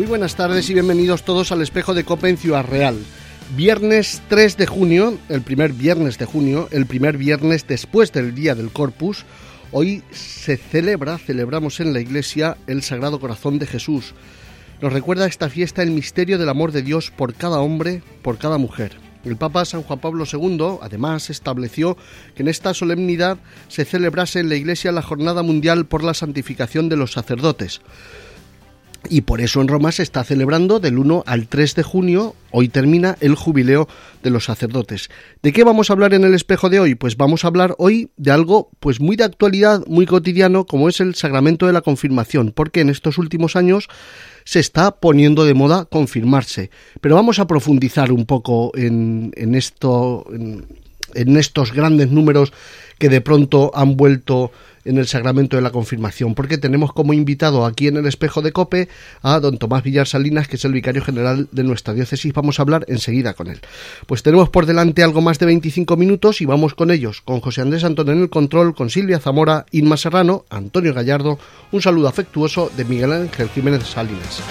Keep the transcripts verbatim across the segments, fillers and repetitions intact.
buenas tardes y bienvenidos todos al Espejo de COPE en Ciudad Real. Viernes tres de junio, el primer viernes de junio, el primer viernes después del Día del Corpus. Hoy se celebra, celebramos en la iglesia el Sagrado Corazón de Jesús. Nos recuerda esta fiesta el misterio del amor de Dios por cada hombre, por cada mujer. El Papa San Juan Pablo segundo, además, estableció que en esta solemnidad se celebrase en la Iglesia la Jornada Mundial por la Santificación de los Sacerdotes. Y por eso en Roma se está celebrando del uno al tres de junio, hoy termina el jubileo de los sacerdotes. ¿De qué vamos a hablar en el espejo de hoy? Pues vamos a hablar hoy de algo pues muy de actualidad, muy cotidiano, como es el sacramento de la confirmación, porque en estos últimos años se está poniendo de moda confirmarse. Pero vamos a profundizar un poco en, en esto, en, en estos grandes números que de pronto han vuelto en el sacramento de la confirmación, porque tenemos como invitado aquí en el Espejo de COPE a don Tomás Villar Salinas, que es el vicario general de nuestra diócesis. Vamos a hablar enseguida con él. Pues tenemos por delante algo más de veinticinco minutos y vamos con ellos, con José Andrés Antón en el control, con Silvia Zamora, Inma Serrano, Antonio Gallardo. Un saludo afectuoso de Miguel Ángel Jiménez Salinas.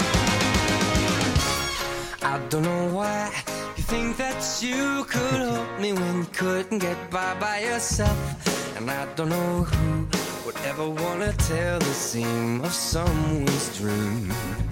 Think that you could help me when you couldn't get by by yourself, and I don't know who would ever want to tell the seam of someone's dream.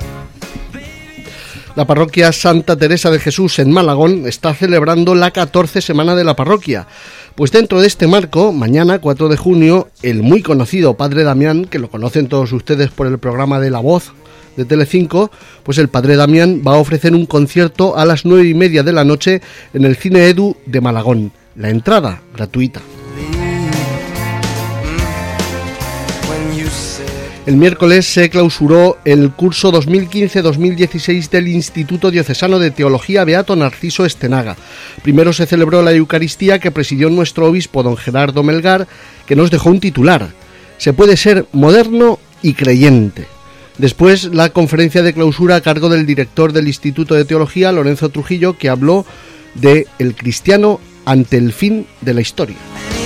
La parroquia Santa Teresa de Jesús en Malagón está celebrando la catorce semana de la parroquia. Pues dentro de este marco, mañana cuatro de junio, el muy conocido Padre Damián, que lo conocen todos ustedes por el programa de La Voz de Telecinco, pues el Padre Damián va a ofrecer un concierto a las nueve y media de la noche en el Cine Edu de Malagón. La entrada gratuita. El miércoles se clausuró el curso dos mil quince dos mil dieciséis del Instituto Diocesano de Teología Beato Narciso Estenaga. Primero se celebró la Eucaristía que presidió nuestro obispo don Gerardo Melgar, que nos dejó un titular: se puede ser moderno y creyente. Después, la conferencia de clausura a cargo del director del Instituto de Teología, Lorenzo Trujillo, que habló de el cristiano ante el fin de la historia.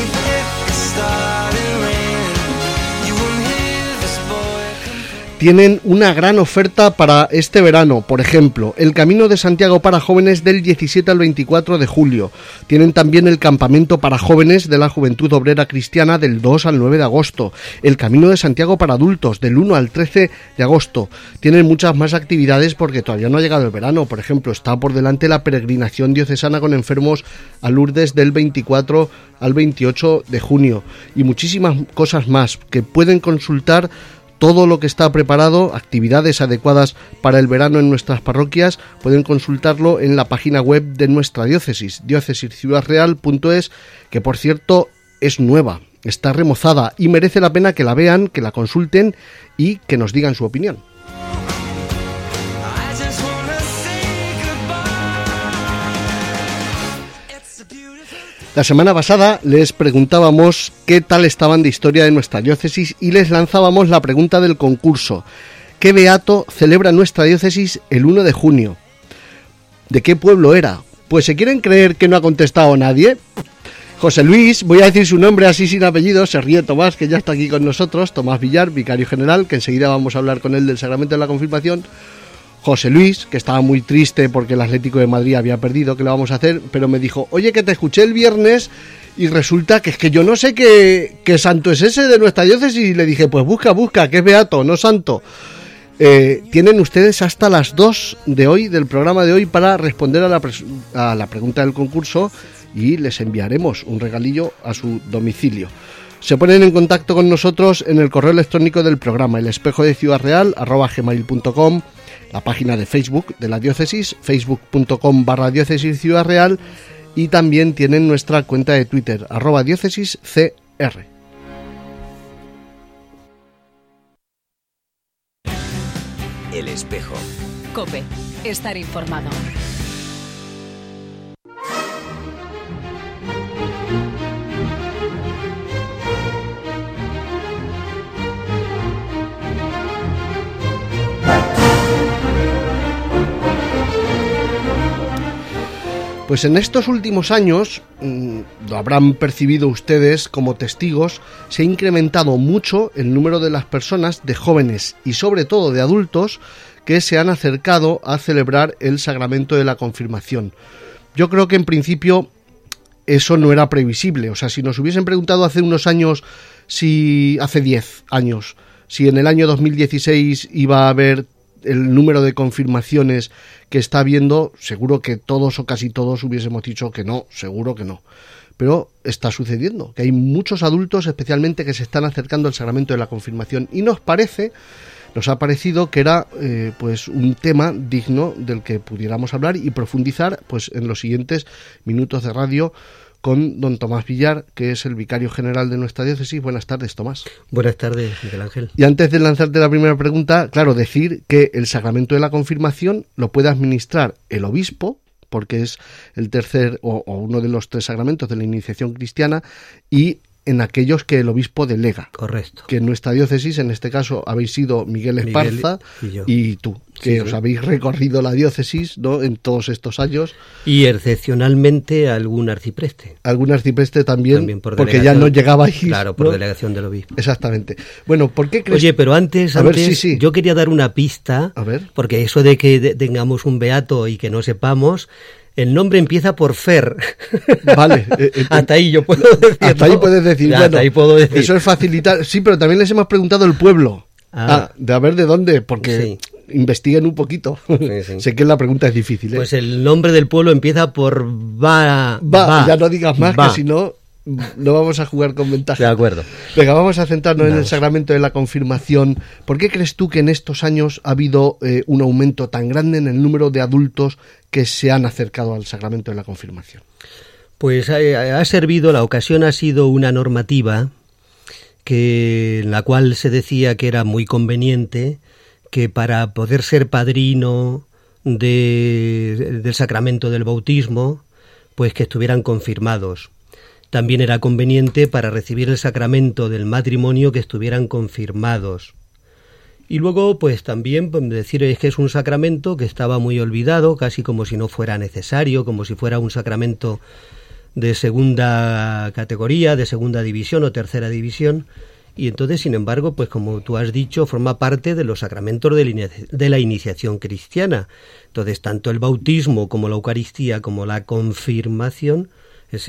Tienen una gran oferta para este verano, por ejemplo, el Camino de Santiago para jóvenes del diecisiete al veinticuatro de julio. Tienen también el campamento para jóvenes de la Juventud Obrera Cristiana del dos al nueve de agosto, el Camino de Santiago para adultos del uno al trece de agosto. Tienen muchas más actividades porque todavía no ha llegado el verano. Por ejemplo, está por delante la peregrinación diocesana con enfermos a Lourdes del veinticuatro al veintiocho de junio y muchísimas cosas más que pueden consultar. Todo lo que está preparado, actividades adecuadas para el verano en nuestras parroquias, pueden consultarlo en la página web de nuestra diócesis, diócesis ciudad real punto es, que por cierto es nueva, está remozada y merece la pena que la vean, que la consulten y que nos digan su opinión. La semana pasada les preguntábamos qué tal estaban de historia de nuestra diócesis y les lanzábamos la pregunta del concurso: ¿qué beato celebra nuestra diócesis el uno de junio? ¿De qué pueblo era? Pues ¿se quieren creer que no ha contestado nadie? José Luis, voy a decir su nombre así sin apellido, se ríe Tomás, que ya está aquí con nosotros, Tomás Villar, vicario general, que enseguida vamos a hablar con él del sacramento de la confirmación. José Luis, que estaba muy triste porque el Atlético de Madrid había perdido, ¿qué le vamos a hacer? Pero me dijo, oye, que te escuché el viernes y resulta que es que yo no sé qué, qué santo es ese de nuestra diócesis. Y le dije, pues busca, busca, que es beato, no santo. Eh, tienen ustedes hasta las dos de hoy, del programa de hoy, para responder a la, pres- a la pregunta del concurso y les enviaremos un regalillo a su domicilio. Se ponen en contacto con nosotros en el correo electrónico del programa, el espejo de Ciudad Real, arroba gmail punto com, la página de Facebook de la diócesis, facebook punto com barra diócesis Ciudad Real, y también tienen nuestra cuenta de Twitter, arroba diócesis cr. El espejo. COPE. Estar informado. Pues en estos últimos años, mmm, lo habrán percibido ustedes como testigos, se ha incrementado mucho el número de las personas, de jóvenes y sobre todo de adultos, que que se han acercado a celebrar el sacramento de la confirmación. Yo creo que en principio eso no era previsible. O sea, si nos hubiesen preguntado hace unos años, si hace diez años, si en el año dos mil dieciséis iba a haber el número de confirmaciones que está habiendo, seguro que todos o casi todos hubiésemos dicho que no, seguro que no. Pero está sucediendo, que hay muchos adultos especialmente que se están acercando al sacramento de la confirmación, y nos parece, nos ha parecido que era eh, pues un tema digno del que pudiéramos hablar y profundizar pues en los siguientes minutos de radio con don Tomás Villar, que es el vicario general de nuestra diócesis. Buenas tardes, Tomás. Buenas tardes, Miguel Ángel. Y antes de lanzarte la primera pregunta, claro, decir que el sacramento de la confirmación lo puede administrar el obispo, porque es el tercer o, o uno de los tres sacramentos de la iniciación cristiana, y en aquellos que el obispo delega. Correcto. Que en nuestra diócesis, en este caso, habéis sido Miguel Esparza Miguel y, y tú, que sí, os habéis recorrido la diócesis, ¿no?, en todos estos años. Y excepcionalmente algún arcipreste. Algún arcipreste también, también por porque ya no llegabais. Claro, por ¿no? delegación del obispo. Exactamente. Bueno, ¿por qué crees? Oye, pero antes, a antes ver, sí, sí. yo quería dar una pista, a ver. Porque eso de que de, tengamos un beato y que no sepamos... El nombre empieza por Fer. Vale. Eh, eh, hasta ahí yo puedo decir. Hasta ahí puedes decir. Ya, bueno, hasta ahí puedo decir. Eso es facilitar. Sí, pero también les hemos preguntado el pueblo. Ah, ah de a ver de dónde, porque sí. investiguen un poquito. Sí, sí. Sé que la pregunta es difícil, ¿eh? Pues el nombre del pueblo empieza por Va. Va, va ya no digas más, va. Que si no, no vamos a jugar con ventaja. De acuerdo. Venga, vamos a centrarnos vamos. en el sacramento de la confirmación. ¿Por qué crees tú que en estos años ha habido eh, un aumento tan grande en el número de adultos que se han acercado al sacramento de la confirmación? Pues ha, ha servido, la ocasión ha sido una normativa que, en la cual se decía que era muy conveniente que para poder ser padrino de, del sacramento del bautismo, pues que estuvieran confirmados. También era conveniente para recibir el sacramento del matrimonio que estuvieran confirmados. Y luego, pues también decir es que es un sacramento que estaba muy olvidado, casi como si no fuera necesario, como si fuera un sacramento de segunda categoría, de segunda división o tercera división. Y entonces, sin embargo, pues como tú has dicho, forma parte de los sacramentos de la, inici- de la iniciación cristiana. Entonces, tanto el bautismo como la Eucaristía como la confirmación es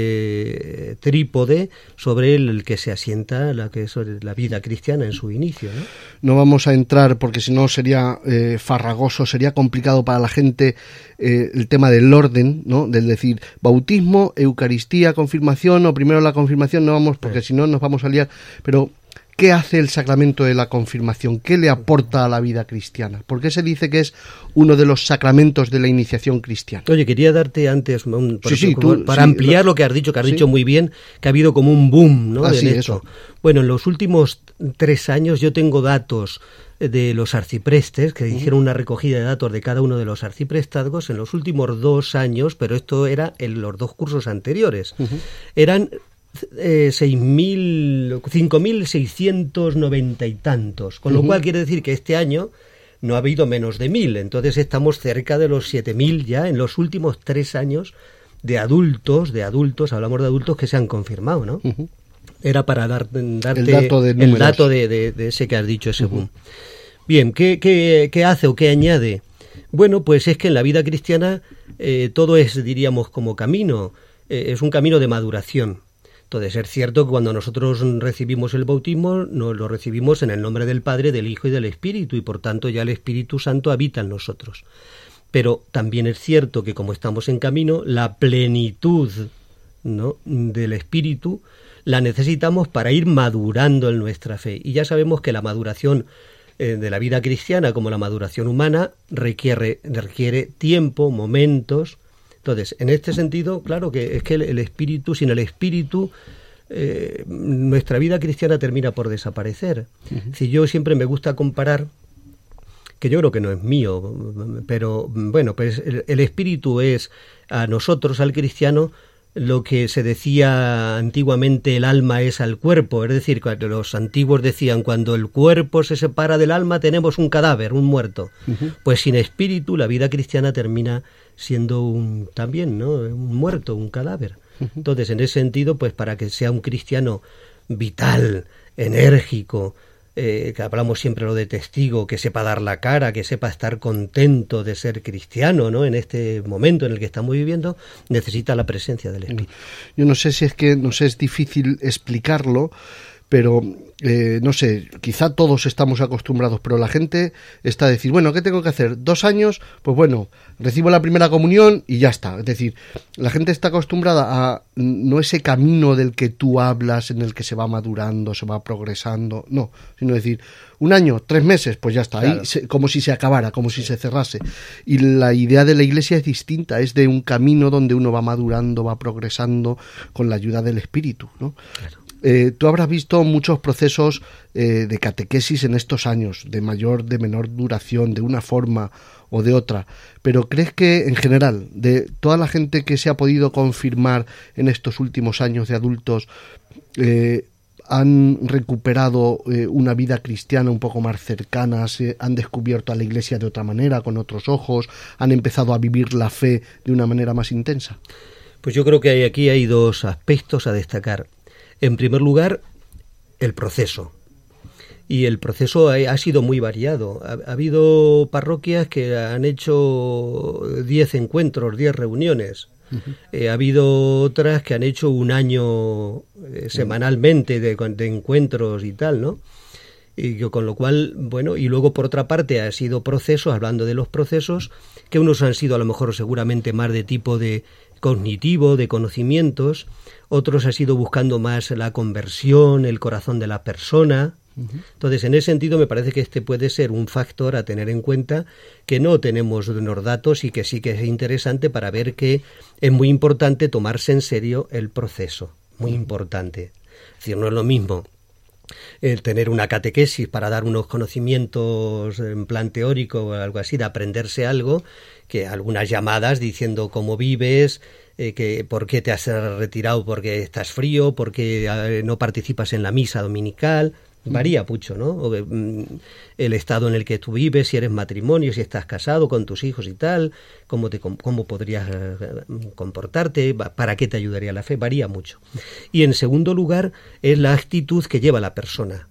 ese trípode sobre el que se asienta la, que es la vida cristiana en su inicio, ¿no? No vamos a entrar, porque si no sería eh, farragoso, sería complicado para la gente eh, el tema del orden, ¿no? Del decir bautismo, Eucaristía, confirmación, o primero la confirmación, no vamos, porque si no nos vamos a liar. Pero ¿qué hace el sacramento de la confirmación? ¿Qué le aporta a la vida cristiana? ¿Por qué se dice que es uno de los sacramentos de la iniciación cristiana? Oye, quería darte antes, un, por sí, ejemplo, sí, tú, para sí, ampliar lo, lo que has dicho, que has sí. dicho muy bien, que ha habido como un boom, ¿no? Ah, en sí, esto. eso. Bueno, en los últimos tres años yo tengo datos de los arciprestes, que uh-huh. hicieron una recogida de datos de cada uno de los arciprestazgos en los últimos dos años, pero esto era en los dos cursos anteriores. Uh-huh. Eran Eh, seis mil, cinco mil seiscientos noventa y tantos, con lo uh-huh. cual quiere decir que este año no ha habido menos de mil, entonces estamos cerca de los siete mil ya en los últimos tres años de adultos, de adultos, hablamos de adultos que se han confirmado, ¿no? Uh-huh. Era para dar, darte el dato de, el dato de, de, de ese que has dicho, ese uh-huh. boom. Bien, ¿qué, qué, ¿qué hace o qué añade? Bueno, pues es que en la vida cristiana eh, todo es, diríamos, como camino, eh, es un camino de maduración. Entonces, es cierto que cuando nosotros recibimos el bautismo, nos lo recibimos en el nombre del Padre, del Hijo y del Espíritu, y por tanto ya el Espíritu Santo habita en nosotros. Pero también es cierto que como estamos en camino, la plenitud, ¿no?, del Espíritu la necesitamos para ir madurando en nuestra fe. Y ya sabemos que la maduración eh, de la vida cristiana, como la maduración humana, requiere, requiere tiempo, momentos. Entonces, en este sentido, claro que es que el, el espíritu, sin el espíritu, eh, nuestra vida cristiana termina por desaparecer. Uh-huh. Si yo siempre me gusta comparar, que yo creo que no es mío, pero bueno, pues el, el espíritu es a nosotros, al cristiano, lo que se decía antiguamente el alma es al cuerpo, es decir, cuando los antiguos decían cuando el cuerpo se separa del alma tenemos un cadáver, un muerto. Uh-huh. Pues sin espíritu la vida cristiana termina siendo un también, ¿no?, un muerto, un cadáver. Uh-huh. Entonces, en ese sentido, pues para que sea un cristiano vital, enérgico, eh, que hablamos siempre lo de testigo, que sepa dar la cara, que sepa estar contento de ser cristiano, ¿no? En este momento en el que estamos viviendo, necesita la presencia del Espíritu. Yo no sé si es que nos es difícil explicarlo, pero eh, no sé, quizá todos estamos acostumbrados, pero la gente está a decir, bueno, ¿qué tengo que hacer? ¿Dos años? Pues bueno, recibo la primera comunión y ya está. Es decir, la gente está acostumbrada a no ese camino del que tú hablas, en el que se va madurando, se va progresando, no, sino decir, un año, tres meses, pues ya está, claro. Ahí se, como si se acabara, como si se cerrase. Y la idea de la Iglesia es distinta, es de un camino donde uno va madurando, va progresando con la ayuda del Espíritu, ¿no? Claro. Eh, tú habrás visto muchos procesos eh, de catequesis en estos años, de mayor, de menor duración, de una forma o de otra, pero ¿crees que en general, de toda la gente que se ha podido confirmar en estos últimos años de adultos, eh, han recuperado eh, una vida cristiana un poco más cercana, se han descubierto a la Iglesia de otra manera, con otros ojos, han empezado a vivir la fe de una manera más intensa? Pues yo creo que hay, aquí hay dos aspectos a destacar. En primer lugar, el proceso. Y el proceso ha, ha sido muy variado. Ha, ha habido parroquias que han hecho diez encuentros, diez reuniones. Uh-huh. Eh, ha habido otras que han hecho un año eh, semanalmente de, de encuentros y tal, ¿no? Y que, con lo cual, bueno, y luego por otra parte ha sido procesos, hablando de los procesos, que unos han sido a lo mejor seguramente más de tipo de cognitivo, de conocimientos, otros ha sido buscando más la conversión, el corazón de la persona. Uh-huh. Entonces, en ese sentido, me parece que este puede ser un factor a tener en cuenta, que no tenemos unos datos y que sí que es interesante para ver que es muy importante tomarse en serio el proceso, muy uh-huh. importante. Es decir, no es lo mismo el tener una catequesis para dar unos conocimientos en plan teórico o algo así, de aprenderse algo, que algunas llamadas diciendo cómo vives, eh, que por qué te has retirado, porque estás frío, porque eh, no participas en la misa dominical. Varía mucho, ¿no? O, mm, el estado en el que tú vives, si eres matrimonio, si estás casado con tus hijos y tal, cómo te cómo podrías eh, comportarte, para qué te ayudaría la fe, varía mucho. Y en segundo lugar, es la actitud que lleva la persona.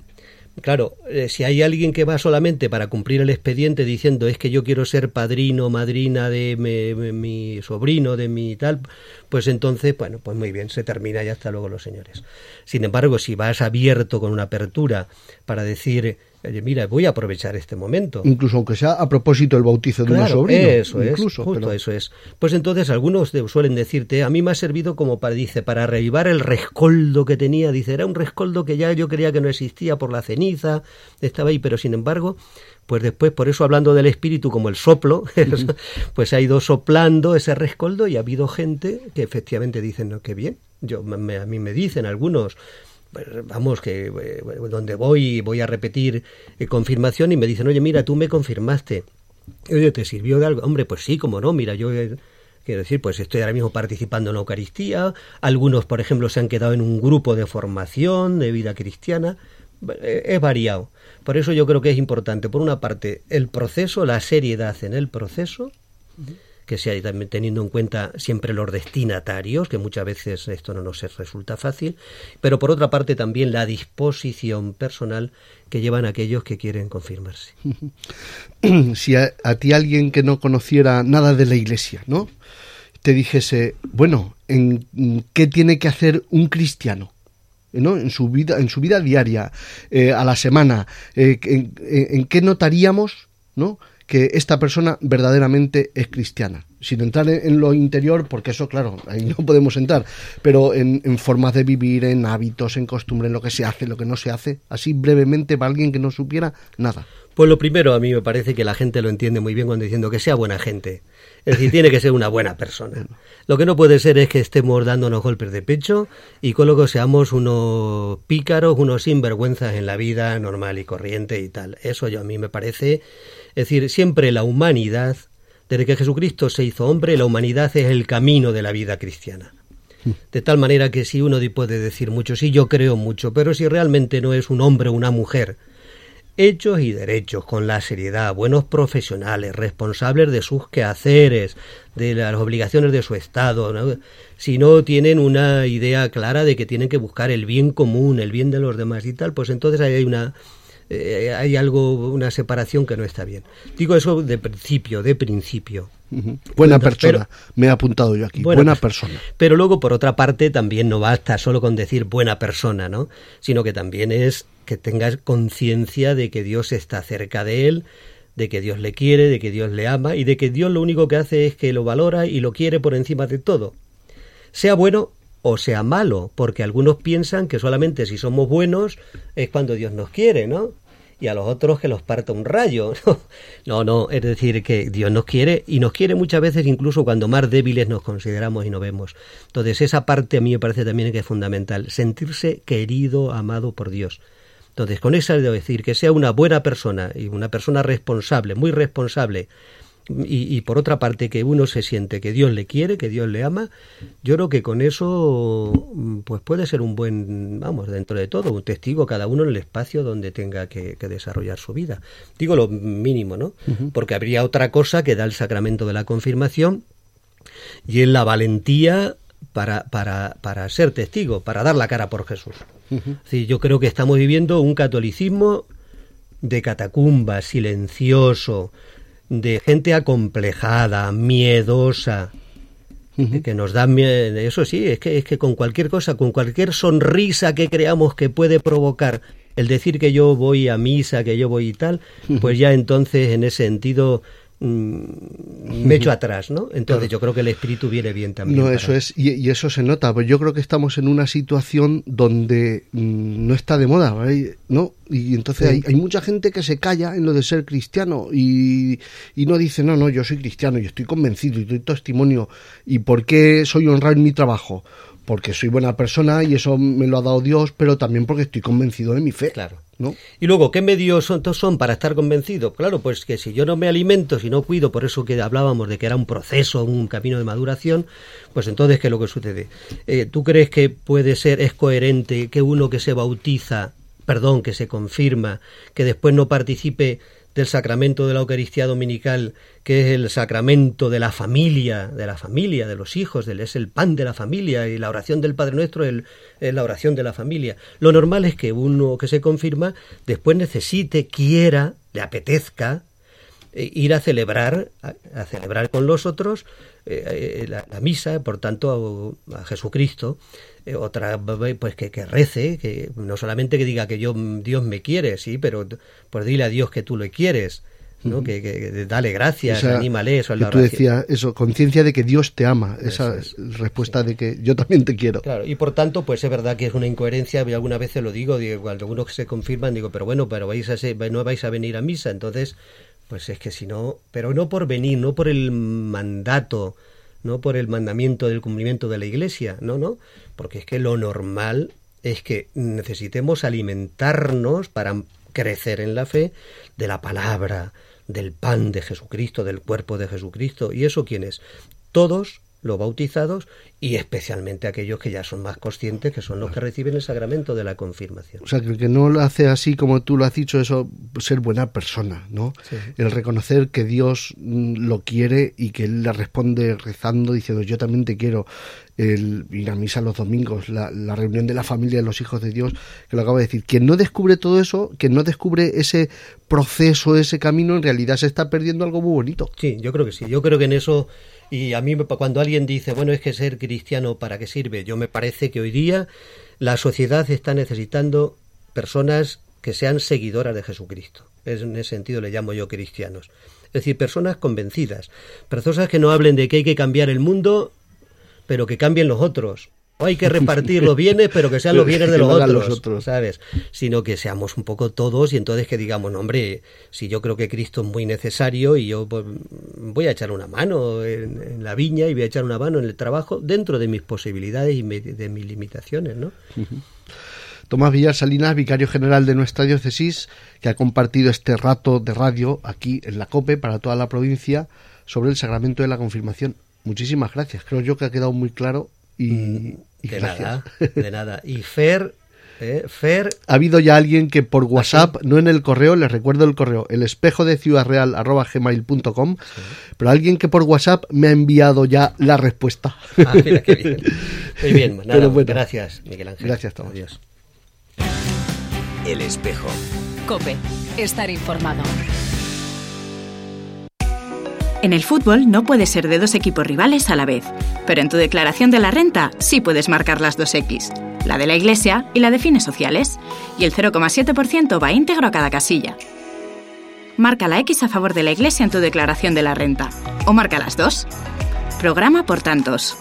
Claro, eh, si hay alguien que va solamente para cumplir el expediente diciendo es que yo quiero ser padrino, madrina de mi, mi, mi sobrino, de mi tal, pues entonces, bueno, pues muy bien, se termina y hasta luego los señores. Sin embargo, si vas abierto con una apertura para decir, oye, mira, voy a aprovechar este momento. Incluso aunque sea a propósito del bautizo de claro, una sobrina. Eso incluso, es, justo pero... eso es. Pues entonces algunos suelen decirte, a mí me ha servido como para, dice, para revivar el rescoldo que tenía. Dice, era un rescoldo que ya yo creía que no existía por la ceniza, estaba ahí, pero sin embargo, pues después, por eso hablando del espíritu como el soplo, uh-huh. pues ha ido soplando ese rescoldo y ha habido gente que efectivamente dicen, no, qué bien. Yo me, a mí me dicen algunos, vamos, que eh, donde voy voy a repetir eh, confirmación y me dicen, oye, mira, tú me confirmaste, oye, ¿te sirvió de algo? Hombre, pues sí, como no, mira, yo eh, quiero decir, pues estoy ahora mismo participando en la Eucaristía, algunos, por ejemplo, se han quedado en un grupo de formación de vida cristiana, eh, es variado. Por eso yo creo que es importante, por una parte, el proceso, la seriedad en el proceso, uh-huh. que sea también teniendo en cuenta siempre los destinatarios, que muchas veces esto no nos resulta fácil, pero por otra parte también la disposición personal que llevan aquellos que quieren confirmarse. Si a, a ti alguien que no conociera nada de la Iglesia, ¿no?, te dijese, bueno, ¿en qué tiene que hacer un cristiano?, ¿no?, en su vida, en su vida diaria, eh, a la semana, eh, en, en qué notaríamos, ¿no?, que esta persona verdaderamente es cristiana, sin entrar en, en lo interior, porque eso, claro, ahí no podemos entrar, pero en, en formas de vivir, en hábitos, en costumbres, en lo que se hace, lo que no se hace, así brevemente para alguien que no supiera nada. Pues lo primero, a mí me parece que la gente lo entiende muy bien cuando diciendo que sea buena gente, es decir, tiene que ser una buena persona. Lo que no puede ser es que estemos dándonos golpes de pecho y con lo que seamos unos pícaros, unos sinvergüenzas en la vida normal y corriente y tal. Eso yo a mí me parece... Es decir, siempre la humanidad, desde que Jesucristo se hizo hombre, la humanidad es el camino de la vida cristiana. De tal manera que si uno puede decir mucho, sí, yo creo mucho, pero si realmente no es un hombre o una mujer hechos y derechos, con la seriedad, buenos profesionales, responsables de sus quehaceres, de las obligaciones de su Estado, ¿no? Si no tienen una idea clara de que tienen que buscar el bien común, el bien de los demás y tal, pues entonces hay una eh, hay algo, una separación que no está bien. Digo eso de principio, de principio. Uh-huh. Buena Entonces, persona, pero, me he apuntado yo aquí, buena, buena persona. Pero luego, por otra parte, también no basta solo con decir buena persona, ¿no? Sino que también es que tengas conciencia de que Dios está cerca de él, de que Dios le quiere, de que Dios le ama y de que Dios lo único que hace es que lo valora y lo quiere por encima de todo. Sea bueno o sea malo, porque algunos piensan que solamente si somos buenos es cuando Dios nos quiere, ¿no? Y a los otros que los parta un rayo. No, no, es decir, que Dios nos quiere y nos quiere muchas veces incluso cuando más débiles nos consideramos y no vemos. Entonces esa parte a mí me parece también que es fundamental, sentirse querido, amado por Dios. Entonces con esa debo decir que sea una buena persona y una persona responsable, muy responsable, Y, y por otra parte que uno se siente que Dios le quiere, que Dios le ama, yo creo que con eso pues puede ser un buen, vamos, dentro de todo, un testigo cada uno en el espacio donde tenga que, que desarrollar su vida. Digo lo mínimo, ¿no? Uh-huh. Porque habría otra cosa que da el sacramento de la confirmación y es la valentía para, para, para ser testigo, para dar la cara por Jesús. Uh-huh. Es decir, yo creo que estamos viviendo un catolicismo de catacumba, silencioso, de gente acomplejada, miedosa, uh-huh. que nos da miedo. Eso sí, es que es que con cualquier cosa, con cualquier sonrisa que creamos que puede provocar el decir que yo voy a misa, que yo voy y tal, uh-huh. pues ya entonces en ese sentido mmm, me echo atrás, ¿no? Entonces claro. Yo creo que el espíritu viene bien también. No, para... eso es, y, y eso se nota, pues yo creo que estamos en una situación donde mmm, no está de moda, ¿no? Y entonces sí. hay, hay mucha gente que se calla en lo de ser cristiano y, y no dice, no, no, yo soy cristiano y estoy convencido y doy testimonio. ¿Y por qué soy honrado en mi trabajo? Porque soy buena persona y eso me lo ha dado Dios, pero también porque estoy convencido de mi fe. Claro. ¿No? Y luego, ¿qué medios son, son para estar convencido? Claro, pues que si yo no me alimento, si no cuido, por eso que hablábamos de que era un proceso, un camino de maduración, pues entonces, ¿qué es lo que sucede? Eh, ¿Tú crees que puede ser, es coherente que uno que se bautiza, perdón, que se confirma, que después no participe del sacramento de la Eucaristía Dominical, que es el sacramento de la familia, de la familia, de los hijos, del, es el pan de la familia, y la oración del Padre Nuestro es, el, es la oración de la familia? Lo normal es que uno que se confirma después necesite, quiera, le apetezca eh, ir a celebrar, a, a celebrar con los otros eh, la, la misa, por tanto a, a Jesucristo. Eh, otra pues que, que rece, que no solamente que diga que yo Dios me quiere, sí, pero pues dile a Dios que tú le quieres, ¿no? Uh-huh. que, que, que dale gracias, esa, anímale, eso es la oración. Tú decías eso, conciencia de que Dios te ama, esa es, respuesta sí. de que yo también te quiero. Claro, y por tanto, pues es verdad que es una incoherencia, yo algunas veces lo digo, digo cuando algunos que se confirman, digo, pero bueno, pero vais a ser, no vais a venir a misa, entonces, pues es que si no, pero no por venir, no por el mandato, no por el mandamiento del cumplimiento de la Iglesia, no, no, porque es que lo normal es que necesitemos alimentarnos para crecer en la fe de la palabra, del pan de Jesucristo, del cuerpo de Jesucristo. ¿Y eso quién es? Todos los bautizados y especialmente aquellos que ya son más conscientes, que son los que reciben el sacramento de la confirmación. O sea, que, que no lo hace así como tú lo has dicho, eso, ser buena persona, ¿no? Sí. El reconocer que Dios lo quiere y que Él le responde rezando, diciendo yo también te quiero. El ir a misa los domingos, la, la reunión de la familia de los hijos de Dios, que lo acabo de decir. Quien no descubre todo eso, quien no descubre ese proceso, ese camino, en realidad se está perdiendo algo muy bonito. Sí, yo creo que sí. Yo creo que en eso, y a mí cuando alguien dice, bueno, es que ser cristiano, ¿para qué sirve? Yo me parece que hoy día la sociedad está necesitando personas que sean seguidoras de Jesucristo. En ese sentido le llamo yo cristianos. Es decir, personas convencidas, personas que no hablen de que hay que cambiar el mundo, pero que cambien los otros. O hay que repartir los bienes, pero que sean los bienes de los otros, los otros, ¿sabes? Sino que seamos un poco todos y entonces que digamos, no, hombre, si yo creo que Cristo es muy necesario y yo pues, voy a echar una mano en, en la viña y voy a echar una mano en el trabajo dentro de mis posibilidades y me, de mis limitaciones, ¿no? Uh-huh. Tomás Villar Salinas, vicario general de nuestra diócesis, que ha compartido este rato de radio aquí en la COPE para toda la provincia sobre el sacramento de la confirmación. Muchísimas gracias, creo yo que ha quedado muy claro y, y de gracias. nada, de nada. Y Fer, ¿eh? Fer... Ha habido ya alguien que por WhatsApp, ¿sí? No en el correo, les recuerdo el correo, el espejo de ciudad real arroba gmail punto com, sí. Pero alguien que por WhatsApp me ha enviado ya la respuesta. Ah, mira, qué bien. Muy bien, nada, pero bueno, gracias, Miguel Ángel. Gracias, Tomás. Adiós. El espejo. COPE. Estar informado. En el fútbol no puedes ser de dos equipos rivales a la vez, pero en tu declaración de la renta sí puedes marcar las dos X, la de la Iglesia y la de fines sociales, y el cero coma siete por ciento va íntegro a cada casilla. Marca la X a favor de la Iglesia en tu declaración de la renta, o marca las dos. Programa por tantos.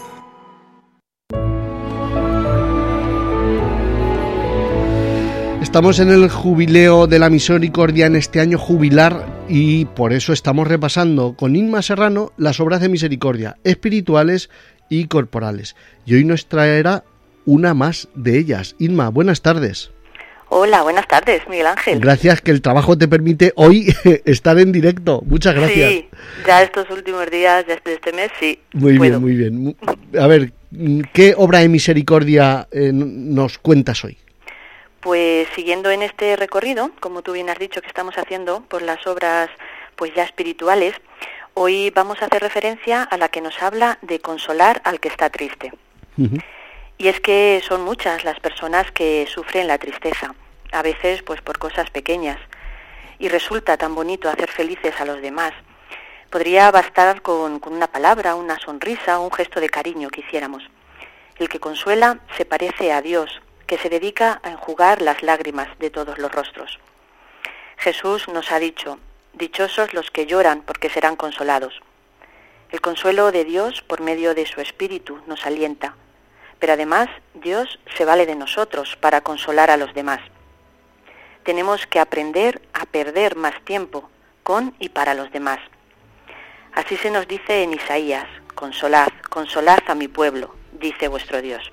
Estamos en el jubileo de la Misericordia en este año jubilar y por eso estamos repasando con Inma Serrano las obras de misericordia espirituales y corporales. Y hoy nos traerá una más de ellas. Inma, buenas tardes. Hola, buenas tardes, Miguel Ángel. Gracias, que el trabajo te permite hoy estar en directo. Muchas gracias. Sí, ya estos últimos días de este mes, sí. Muy puedo. bien, muy bien. A ver, ¿qué obra de misericordia eh, nos cuentas hoy? Pues siguiendo en este recorrido, como tú bien has dicho que estamos haciendo por las obras pues ya espirituales, hoy vamos a hacer referencia a la que nos habla de consolar al que está triste. Uh-huh. Y es que son muchas las personas que sufren la tristeza, a veces pues por cosas pequeñas, y resulta tan bonito hacer felices a los demás. Podría bastar con, con una palabra, una sonrisa, un gesto de cariño que hiciéramos. El que consuela se parece a Dios, que se dedica a enjugar las lágrimas de todos los rostros. Jesús nos ha dicho, dichosos los que lloran porque serán consolados. El consuelo de Dios por medio de su Espíritu nos alienta, pero además Dios se vale de nosotros para consolar a los demás. Tenemos que aprender a perder más tiempo con y para los demás. Así se nos dice en Isaías, consolad, consolad a mi pueblo, dice vuestro Dios.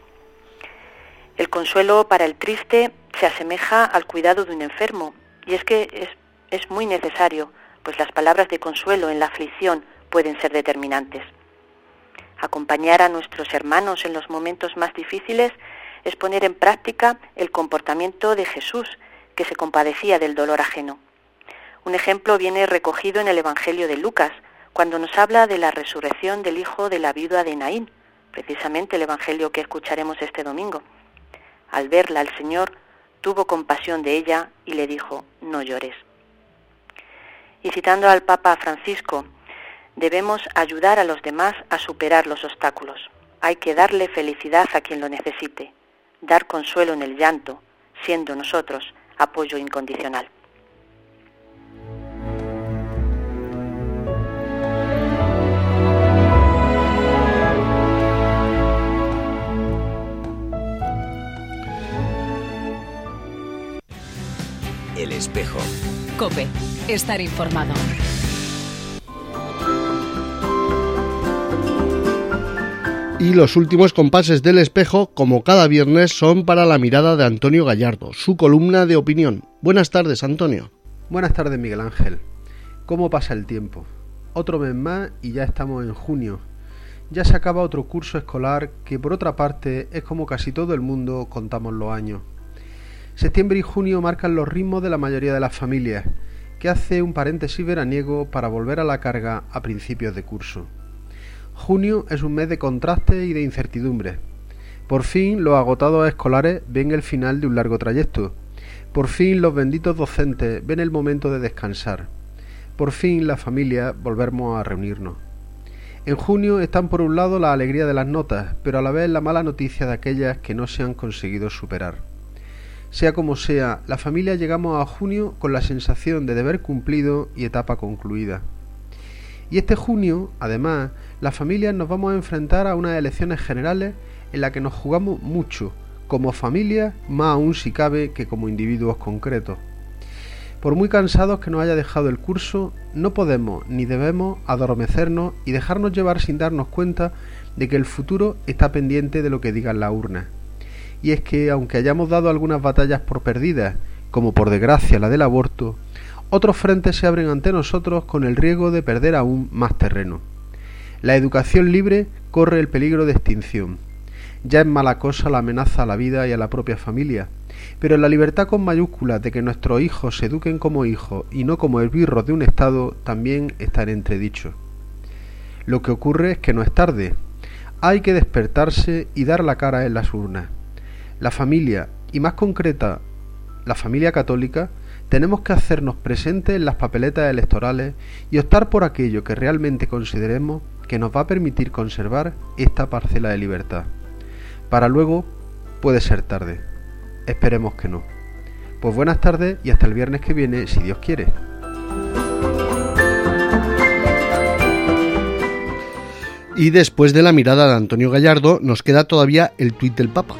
El consuelo para el triste se asemeja al cuidado de un enfermo, y es que es, es muy necesario, pues las palabras de consuelo en la aflicción pueden ser determinantes. Acompañar a nuestros hermanos en los momentos más difíciles es poner en práctica el comportamiento de Jesús, que se compadecía del dolor ajeno. Un ejemplo viene recogido en el Evangelio de Lucas, cuando nos habla de la resurrección del hijo de la viuda de Naín, precisamente el Evangelio que escucharemos este domingo. Al verla, el Señor tuvo compasión de ella y le dijo, no llores. Y citando al Papa Francisco, debemos ayudar a los demás a superar los obstáculos. Hay que darle felicidad a quien lo necesite, dar consuelo en el llanto, siendo nosotros apoyo incondicional. El espejo. COPE. Estar informado. Y los últimos compases del espejo, como cada viernes, son para la mirada de Antonio Gallardo, su columna de opinión. Buenas tardes, Antonio. Buenas tardes, Miguel Ángel. ¿Cómo pasa el tiempo? Otro mes más y ya estamos en junio. Ya se acaba otro curso escolar que, por otra parte, es como casi todo el mundo contamos los años. Septiembre y junio marcan los ritmos de la mayoría de las familias, que hace un paréntesis veraniego para volver a la carga a principios de curso. Junio es un mes de contrastes y de incertidumbres. Por fin los agotados escolares ven el final de un largo trayecto. Por fin los benditos docentes ven el momento de descansar. Por fin las familias volvemos a reunirnos. En junio están por un lado la alegría de las notas, pero a la vez la mala noticia de aquellas que no se han conseguido superar. Sea como sea, la familia llegamos a junio con la sensación de deber cumplido y etapa concluida. Y este junio, además, las familias nos vamos a enfrentar a unas elecciones generales en las que nos jugamos mucho, como familia, más aún si cabe que como individuos concretos. Por muy cansados que nos haya dejado el curso, no podemos ni debemos adormecernos y dejarnos llevar sin darnos cuenta de que el futuro está pendiente de lo que digan las urnas. Y es que, aunque hayamos dado algunas batallas por perdidas, como por desgracia la del aborto, otros frentes se abren ante nosotros con el riesgo de perder aún más terreno. La educación libre corre el peligro de extinción. Ya es mala cosa la amenaza a la vida y a la propia familia, Pero la libertad con mayúsculas de que nuestros hijos se eduquen como hijos y no como esbirros de un Estado también está en entredicho. Lo que ocurre es que no es tarde. Hay que despertarse y dar la cara en las urnas. La familia, y más concreta, la familia católica, tenemos que hacernos presentes en las papeletas electorales y optar por aquello que realmente consideremos que nos va a permitir conservar esta parcela de libertad. Para luego puede ser tarde. Esperemos que no. Pues buenas tardes y hasta el viernes que viene, si Dios quiere. Y después de la mirada de Antonio Gallardo, nos queda todavía el tuit del Papa.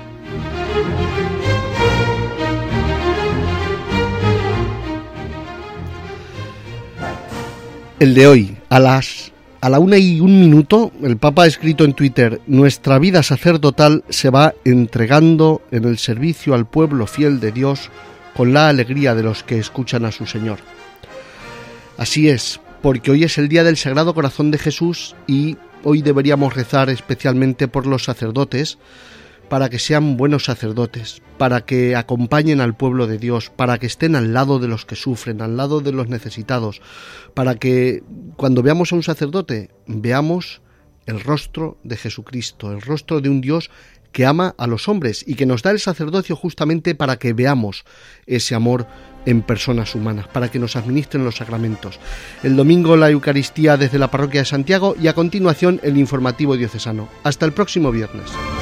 El de hoy, a las a la una y un minuto, el Papa ha escrito en Twitter: nuestra vida sacerdotal se va entregando en el servicio al pueblo fiel de Dios con la alegría de los que escuchan a su Señor. Así es, porque hoy es el día del Sagrado Corazón de Jesús y hoy deberíamos rezar especialmente por los sacerdotes, para que sean buenos sacerdotes, para que acompañen al pueblo de Dios, para que estén al lado de los que sufren, al lado de los necesitados, para que cuando veamos a un sacerdote veamos el rostro de Jesucristo, el rostro de un Dios que ama a los hombres y que nos da el sacerdocio justamente para que veamos ese amor en personas humanas, para que nos administren los sacramentos. El domingo la Eucaristía desde la parroquia de Santiago y a continuación el informativo diocesano. Hasta el próximo viernes.